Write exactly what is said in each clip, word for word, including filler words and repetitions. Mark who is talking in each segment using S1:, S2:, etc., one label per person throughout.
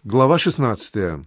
S1: Глава шестнадцатая.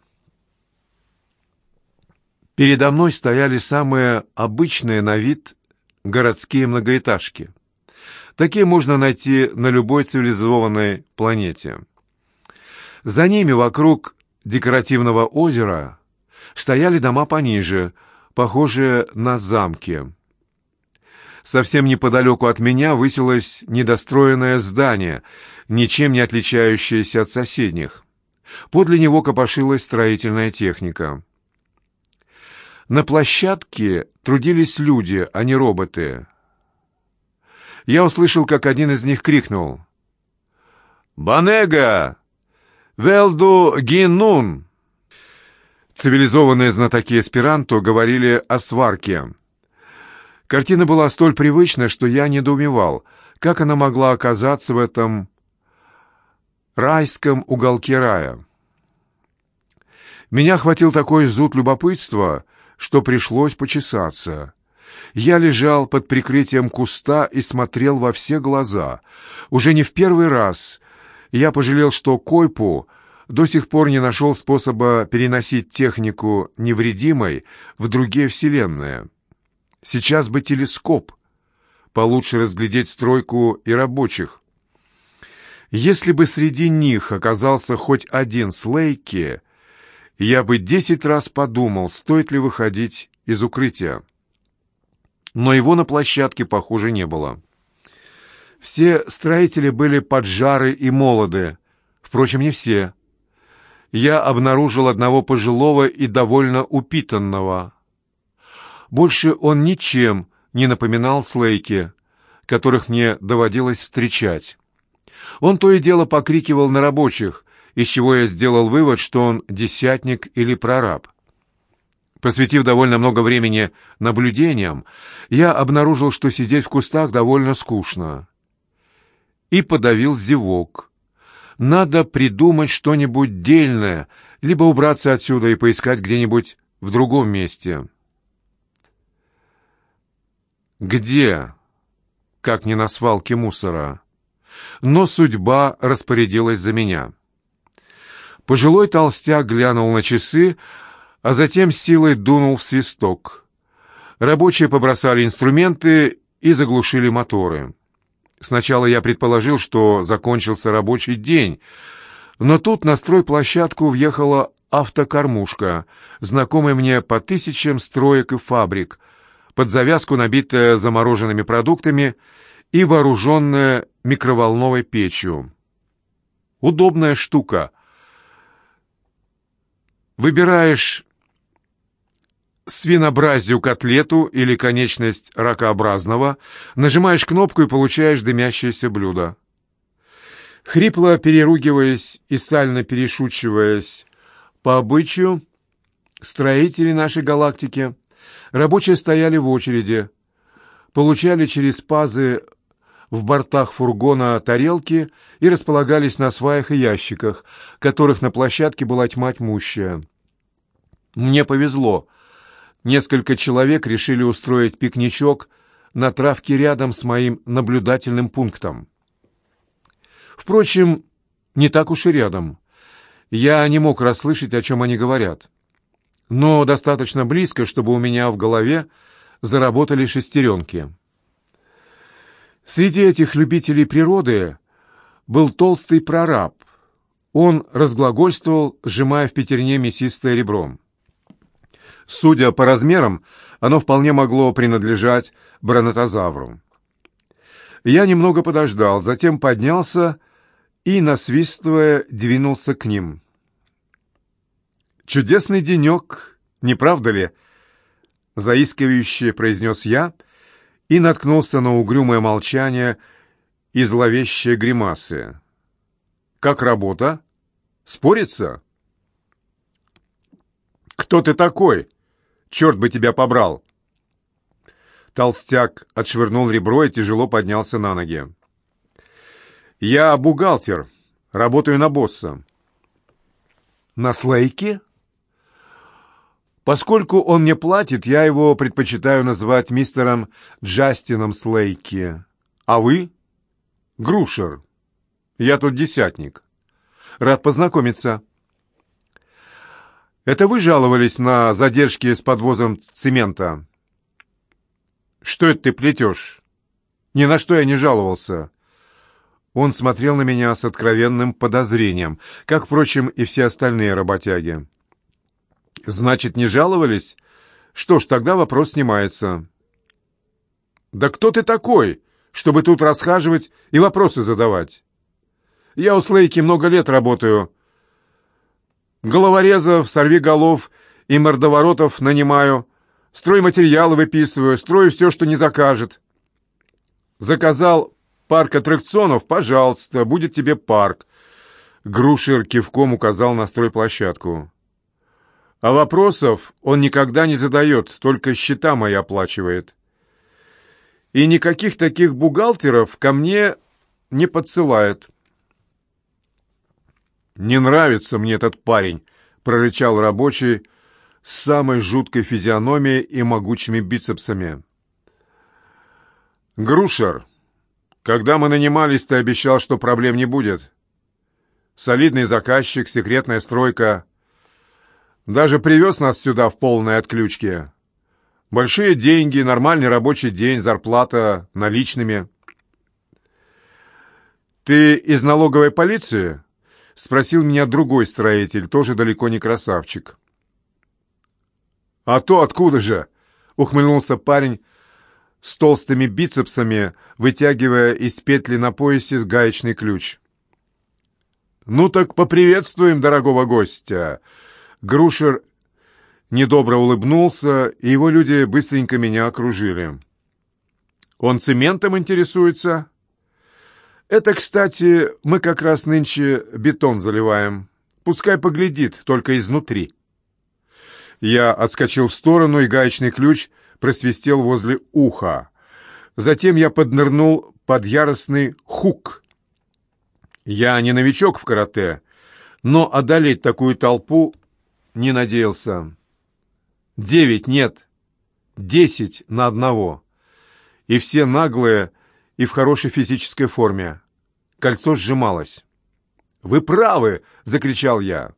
S1: Передо мной стояли самые обычные на вид городские многоэтажки. Такие можно найти на любой цивилизованной планете. За ними вокруг декоративного озера стояли дома пониже, похожие на замки. Совсем неподалеку от меня высилось недостроенное здание, ничем не отличающееся от соседних. Подле него копошилась строительная техника. На площадке трудились люди, а не роботы. Я услышал, как один из них крикнул: «Банега! Велду гинун!» Цивилизованные знатоки эсперанто говорили о сварке. Картина была столь привычна, что я недоумевал, как она могла оказаться в этом райском уголке рая. Меня охватил такой зуд любопытства, что пришлось почесаться. Я лежал под прикрытием куста и смотрел во все глаза. Уже не в первый раз я пожалел, что Койпу до сих пор не нашел способа переносить технику невредимой в другие вселенные. Сейчас бы телескоп, получше разглядеть стройку и рабочих. Если бы среди них оказался хоть один Слейки, я бы десять раз подумал, стоит ли выходить из укрытия. Но его на площадке, похоже, не было. Все строители были поджары и молоды. Впрочем, не все. Я обнаружил одного пожилого и довольно упитанного. Больше он ничем не напоминал Слейки, которых мне доводилось встречать. Он то и дело покрикивал на рабочих, из чего я сделал вывод, что он десятник или прораб. Посвятив довольно много времени наблюдениям, я обнаружил, что сидеть в кустах довольно скучно. И подавил зевок. Надо придумать что-нибудь дельное, либо убраться отсюда и поискать где-нибудь в другом месте. Где? Как не на свалке мусора. Но судьба распорядилась за меня. Пожилой толстяк глянул на часы, а затем силой дунул в свисток. Рабочие побросали инструменты и заглушили моторы. Сначала я предположил, что закончился рабочий день, но тут на стройплощадку въехала автокормушка, знакомая мне по тысячам строек и фабрик, под завязку набитая замороженными продуктами и вооруженная микроволновой печью. Удобная штука. Выбираешь свинобразию котлету или конечность ракообразного, нажимаешь кнопку и получаешь дымящееся блюдо. Хрипло переругиваясь и сально перешучиваясь по обычаю строителей нашей галактики, рабочие стояли в очереди, получали через пазы в бортах фургона тарелки и располагались на сваях и ящиках, которых на площадке была тьма тьмущая. Мне повезло. Несколько человек решили устроить пикничок на травке рядом с моим наблюдательным пунктом. Впрочем, не так уж и рядом. Я не мог расслышать, о чем они говорят. Но достаточно близко, чтобы у меня в голове заработали шестеренки. Среди этих любителей природы был толстый прораб. Он разглагольствовал, сжимая в пятерне мясистое ребро. Судя по размерам, оно вполне могло принадлежать бронтозавру. Я немного подождал, затем поднялся и, насвистывая, двинулся к ним. «Чудесный денек, не правда ли?» — заискивающе произнес я и наткнулся на угрюмое молчание и зловещие гримасы. «Как работа? Спорится?» «Кто ты такой? Черт бы тебя побрал!» Толстяк отшвырнул ребро и тяжело поднялся на ноги. «Я бухгалтер, работаю на босса». «На Слейке?» «Поскольку он мне платит, я его предпочитаю называть мистером Джастином Слейки. А вы?» «Грушер. Я тут десятник. Рад познакомиться». Это вы жаловались на задержки с подвозом цемента? Что это ты плетешь? Ни на что я не жаловался. Он смотрел на меня с откровенным подозрением, как, впрочем, и все остальные работяги. Значит, не жаловались? Что ж, тогда вопрос снимается. Да кто ты такой, чтобы тут расхаживать и вопросы задавать? Я у Слейки много лет работаю. Головорезов, сорвиголов и мордоворотов нанимаю, стройматериалы выписываю, строю все, что не закажет. Заказал парк аттракционов, пожалуйста, будет тебе парк. Грушер кивком указал на стройплощадку. А вопросов он никогда не задает, только счета мои оплачивает. И никаких таких бухгалтеров ко мне не подсылает. «Не нравится мне этот парень», — прорычал рабочий с самой жуткой физиономией и могучими бицепсами. «Грушер, когда мы нанимались, ты обещал, что проблем не будет. Солидный заказчик, секретная стройка. Даже привез нас сюда в полной отключке. Большие деньги, нормальный рабочий день, зарплата наличными». «Ты из налоговой полиции?» — спросил меня другой строитель, тоже далеко не красавчик. «А то откуда же?» — ухмыльнулся парень с толстыми бицепсами, вытягивая из петли на поясе гаечный ключ. «Ну так поприветствуем дорогого гостя!» Грушер недобро улыбнулся, и его люди быстренько меня окружили. «Он цементом интересуется?» «Это, кстати, мы как раз нынче бетон заливаем. Пускай поглядит, только изнутри». Я отскочил в сторону, и гаечный ключ просвистел возле уха. Затем я поднырнул под яростный хук. Я не новичок в карате, но одолеть такую толпу не надеялся. Девять, нет, десять на одного. И все наглые и в хорошей физической форме. Кольцо сжималось. «Вы правы!» — закричал я.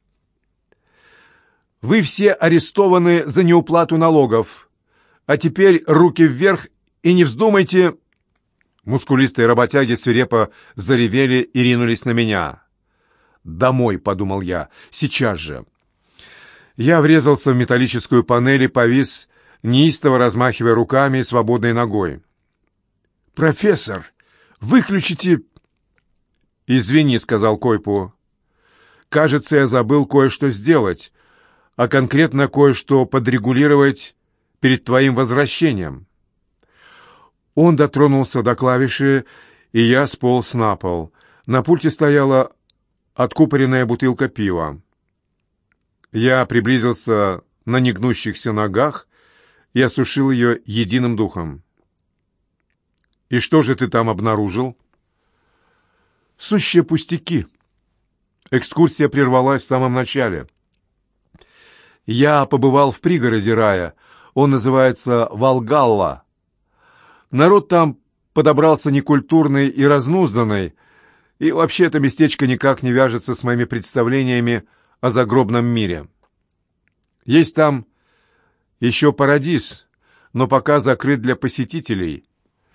S1: «Вы все арестованы за неуплату налогов. А теперь руки вверх и не вздумайте...» Мускулистые работяги свирепо заревели и ринулись на меня. «Домой!» — подумал я. «Сейчас же!» Я врезался в металлическую панель и повис, неистово размахивая руками и свободной ногой. «Профессор, выключите...» «Извини», — сказал Койпу. «Кажется, я забыл кое-что сделать, а конкретно кое-что подрегулировать перед твоим возвращением». Он дотронулся до клавиши, и я сполз на пол. На пульте стояла откупоренная бутылка пива. Я приблизился на негнущихся ногах и осушил ее единым духом. «И что же ты там обнаружил?» «Сущие пустяки». Экскурсия прервалась в самом начале. Я побывал в пригороде рая. Он называется Валгалла. Народ там подобрался некультурный и разнузданный, и вообще это местечко никак не вяжется с моими представлениями о загробном мире. Есть там еще Парадис, но пока закрыт для посетителей.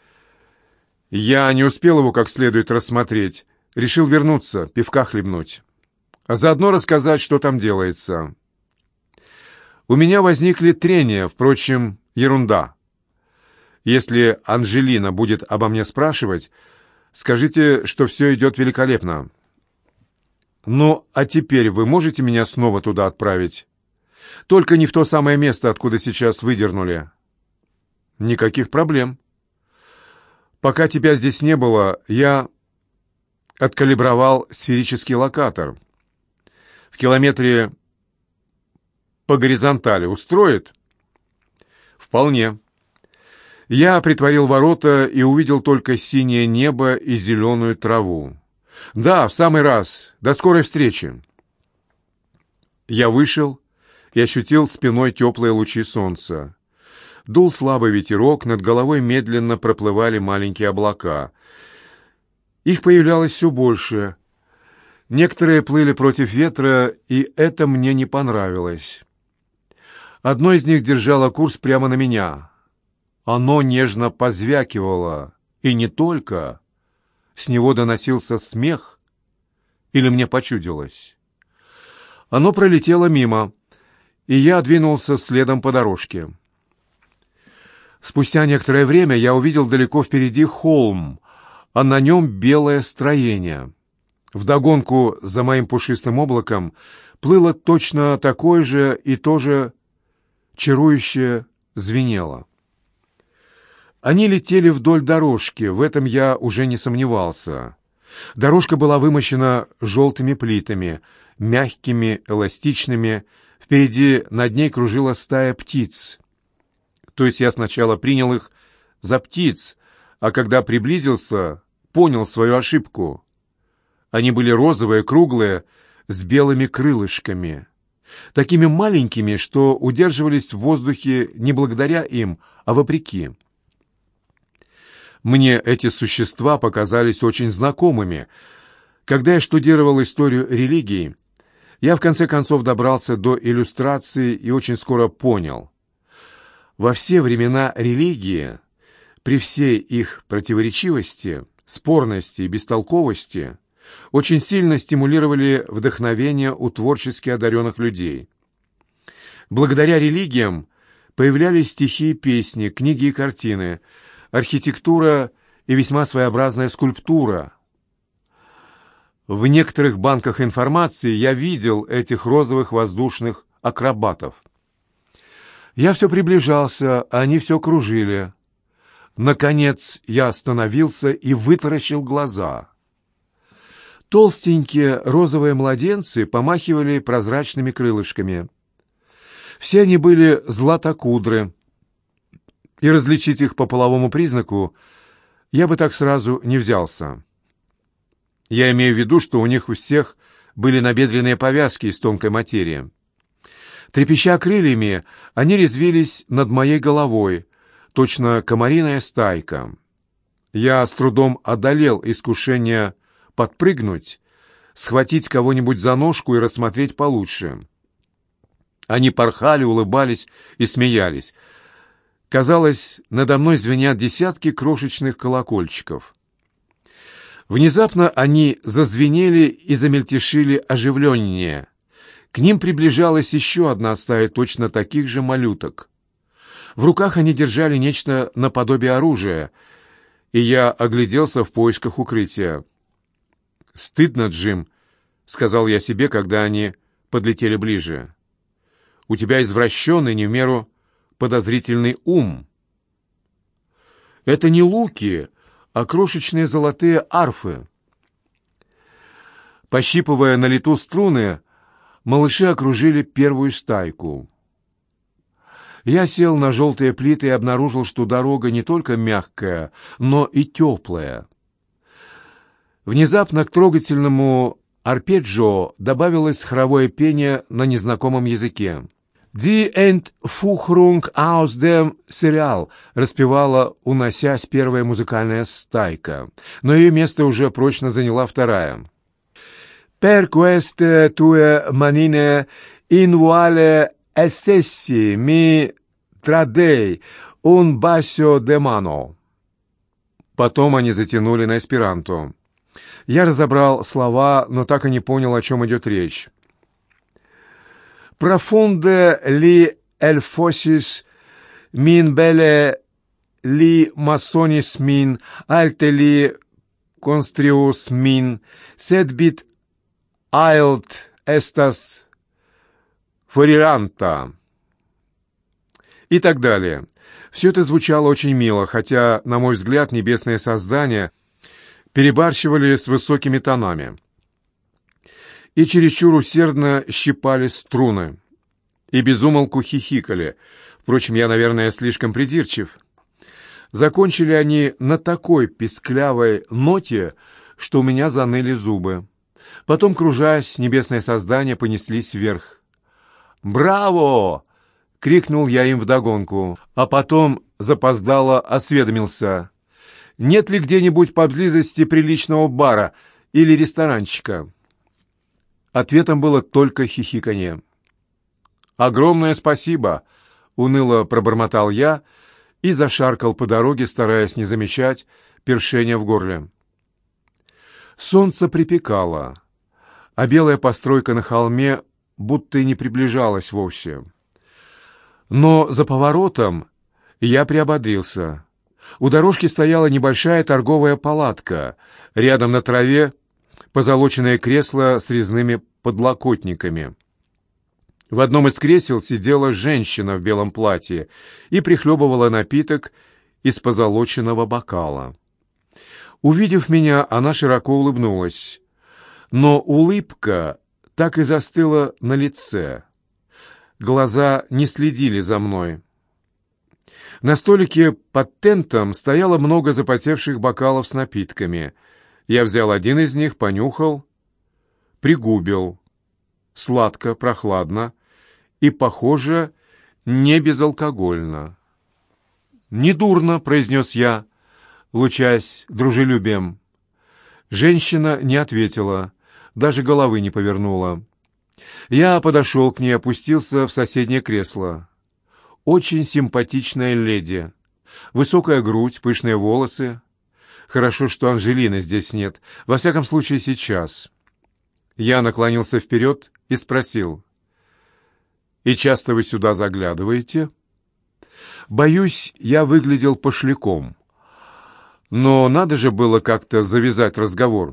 S1: Я не успел его как следует рассмотреть. Решил вернуться, пивка хлебнуть. А заодно рассказать, что там делается. У меня возникли трения, впрочем, ерунда. Если Анжелина будет обо мне спрашивать, скажите, что все идет великолепно. Ну, а теперь вы можете меня снова туда отправить? Только не в то самое место, откуда сейчас выдернули. Никаких проблем. Пока тебя здесь не было, я откалибровал сферический локатор. В километре по горизонтали устроит? Вполне. Я притворил ворота и увидел только синее небо и зеленую траву. Да, в самый раз. До скорой встречи. Я вышел и ощутил спиной теплые лучи солнца. Дул слабый ветерок, над головой медленно проплывали маленькие облака. Их появлялось все больше. Некоторые плыли против ветра, и это мне не понравилось. Одно из них держало курс прямо на меня. Оно нежно позвякивало, и не только. С него доносился смех, или мне почудилось. Оно пролетело мимо, и я двинулся следом по дорожке. Спустя некоторое время я увидел далеко впереди холм, а на нем белое строение. Вдогонку за моим пушистым облаком плыло точно такое же и тоже чарующе звенело. Они летели вдоль дорожки, в этом я уже не сомневался. Дорожка была вымощена желтыми плитами, мягкими, эластичными. Впереди над ней кружила стая птиц. То есть я сначала принял их за птиц, а когда приблизился, понял свою ошибку. Они были розовые, круглые, с белыми крылышками. Такими маленькими, что удерживались в воздухе не благодаря им, а вопреки. Мне эти существа показались очень знакомыми. Когда я штудировал историю религии, я в конце концов добрался до иллюстрации и очень скоро понял. Во все времена религии, при всей их противоречивости, спорности и бестолковости, очень сильно стимулировали вдохновение у творчески одаренных людей. Благодаря религиям появлялись стихи и песни, книги и картины, архитектура и весьма своеобразная скульптура. В некоторых банках информации я видел этих розовых воздушных акробатов. Я все приближался, а они все кружили. Наконец я остановился и вытаращил глаза. Толстенькие розовые младенцы помахивали прозрачными крылышками. Все они были златокудры, и различить их по половому признаку я бы так сразу не взялся. Я имею в виду, что у них у всех были набедренные повязки из тонкой материи. Трепеща крыльями, они резвились над моей головой, точно комариная стайка. Я с трудом одолел искушение подпрыгнуть, схватить кого-нибудь за ножку и рассмотреть получше. Они порхали, улыбались и смеялись. Казалось, надо мной звенят десятки крошечных колокольчиков. Внезапно они зазвенели и замельтешили оживленнее. К ним приближалась еще одна стая точно таких же малюток. В руках они держали нечто наподобие оружия, и я огляделся в поисках укрытия. «Стыдно, Джим», — сказал я себе, когда они подлетели ближе. «У тебя извращенный, не в меру подозрительный ум». «Это не луки, а крошечные золотые арфы». Пощипывая на лету струны, малыши окружили первую стайку. Я сел на желтые плиты и обнаружил, что дорога не только мягкая, но и теплая. Внезапно к трогательному арпеджио добавилось хоровое пение на незнакомом языке. «Die Entfuhrung aus dem Serial» распевала, уносясь, первая музыкальная стайка, но ее место уже прочно заняла вторая. «Per queste tue manine invuale essessi mi tradei un bacio de mano». Потом они затянули на эсперанто. Я разобрал слова, но так и не понял, о чем идет речь. «Profunde li elfosis min belle li masonis min alte li constrius min sed bit ailt estas foriranta» и так далее. Все это звучало очень мило, хотя, на мой взгляд, небесные создания перебарщивали с высокими тонами и чересчур усердно щипали струны, и безумолку хихикали. Впрочем, я, наверное, слишком придирчив. Закончили они на такой писклявой ноте, что у меня заныли зубы. Потом, кружась, небесные создания понеслись вверх. «Браво!» — крикнул я им вдогонку, а потом запоздало осведомился. «Нет ли где-нибудь поблизости приличного бара или ресторанчика?» Ответом было только хихиканье. «Огромное спасибо!» — уныло пробормотал я и зашаркал по дороге, стараясь не замечать першения в горле. Солнце припекало, а белая постройка на холме будто и не приближалась вовсе. Но за поворотом я приободрился. У дорожки стояла небольшая торговая палатка, рядом на траве позолоченное кресло с резными подлокотниками. В одном из кресел сидела женщина в белом платье и прихлебывала напиток из позолоченного бокала. Увидев меня, она широко улыбнулась, но улыбка так и застыла на лице. Глаза не следили за мной. На столике под тентом стояло много запотевших бокалов с напитками. Я взял один из них, понюхал, пригубил. Сладко, прохладно и, похоже, не безалкогольно. «Недурно», — произнес я, лучась дружелюбием. Женщина не ответила, даже головы не повернула. Я подошел к ней, опустился в соседнее кресло. Очень симпатичная леди. Высокая грудь, пышные волосы. Хорошо, что Анжелины здесь нет, во всяком случае сейчас. Я наклонился вперед и спросил: «И часто вы сюда заглядываете?» Боюсь, я выглядел пошляком. Но надо же было как-то завязать разговор.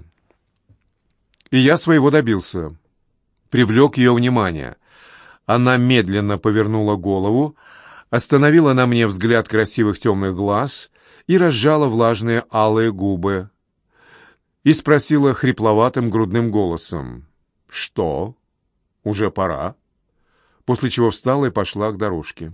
S1: И я своего добился. Привлек ее внимание. Она медленно повернула голову, остановила на мне взгляд красивых темных глаз и разжала влажные алые губы. И спросила хрипловатым грудным голосом: «Что? Уже пора?» После чего встала и пошла к дорожке.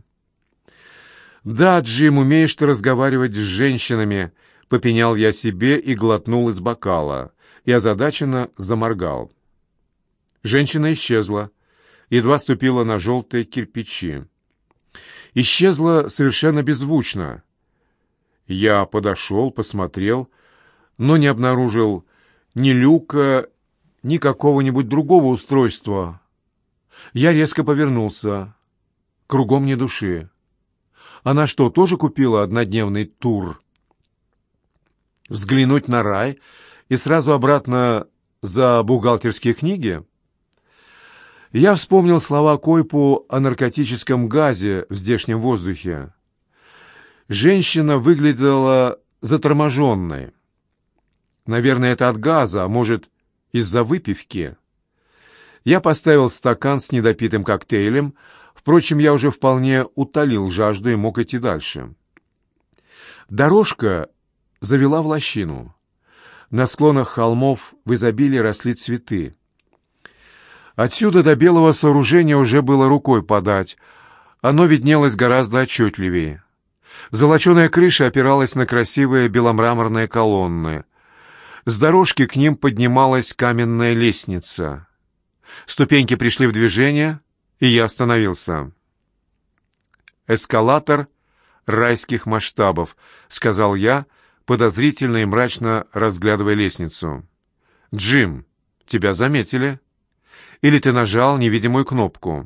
S1: «Да, Джим, умеешь ты разговаривать с женщинами», — попенял я себе и глотнул из бокала, и озадаченно заморгал. Женщина исчезла, едва ступила на желтые кирпичи. Исчезла совершенно беззвучно. Я подошел, посмотрел, но не обнаружил ни люка, ни какого-нибудь другого устройства. Я резко повернулся. Кругом ни души. Она что, тоже купила однодневный тур? Взглянуть на рай и сразу обратно за бухгалтерские книги? Я вспомнил слова Койпу о наркотическом газе в здешнем воздухе. Женщина выглядела заторможенной. Наверное, это от газа, а может, из-за выпивки. Я поставил стакан с недопитым коктейлем. Впрочем, я уже вполне утолил жажду и мог идти дальше. Дорожка завела в лощину. На склонах холмов в изобилии росли цветы. Отсюда до белого сооружения уже было рукой подать. Оно виднелось гораздо отчетливее. Золоченая крыша опиралась на красивые беломраморные колонны. С дорожки к ним поднималась каменная лестница. Ступеньки пришли в движение, и я остановился. «Эскалатор райских масштабов», — сказал я, подозрительно и мрачно разглядывая лестницу. «Джим, тебя заметили? Или ты нажал невидимую кнопку?»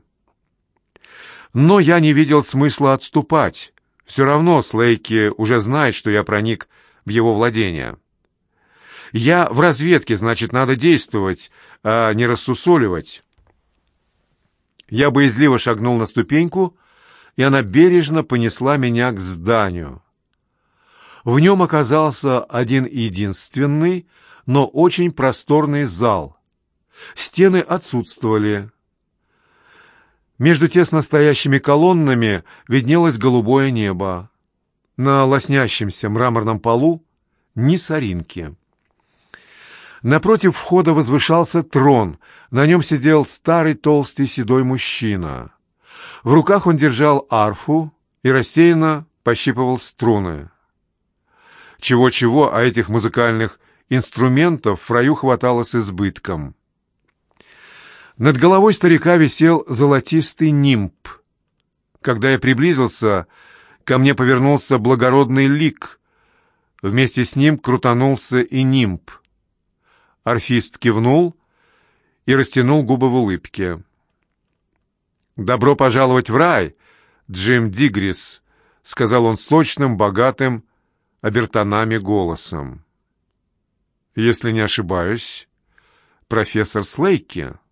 S1: Но я не видел смысла отступать. Все равно Слейки уже знает, что я проник в его владение. Я в разведке, значит, надо действовать, а не рассусоливать. Я боязливо шагнул на ступеньку, и она бережно понесла меня к зданию. В нем оказался один единственный, но очень просторный зал. Стены отсутствовали. Между тесно стоящими колоннами виднелось голубое небо. На лоснящемся мраморном полу ни соринки. Напротив входа возвышался трон. На нем сидел старый толстый седой мужчина. В руках он держал арфу и рассеянно пощипывал струны. Чего-чего, а этих музыкальных инструментов в раю хватало с избытком. Над головой старика висел золотистый нимб. Когда я приблизился, ко мне повернулся благородный лик. Вместе с ним крутанулся и нимб. Арфист кивнул, и растянул губы в улыбке. «Добро пожаловать в рай, Джим Дигрис», — сказал он сочным, богатым, обертонами голосом. «Если не ошибаюсь, профессор Слейки».